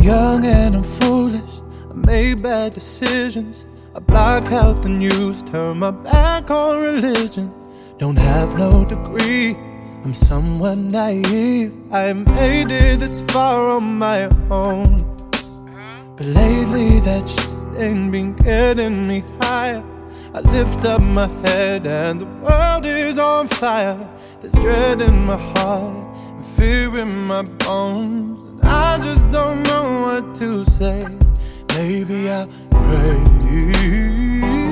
young and I'm foolish, I made bad decisions. I block out the news, turn my back on religion. Don't have no degree, I'm somewhat naive. I made it this far on my own, but lately that shit ain't been getting me higher. I lift up my head and the world is on fire. There's dread in my heart and fear in my bones, and I just don't know what to say. Maybe I'll pray.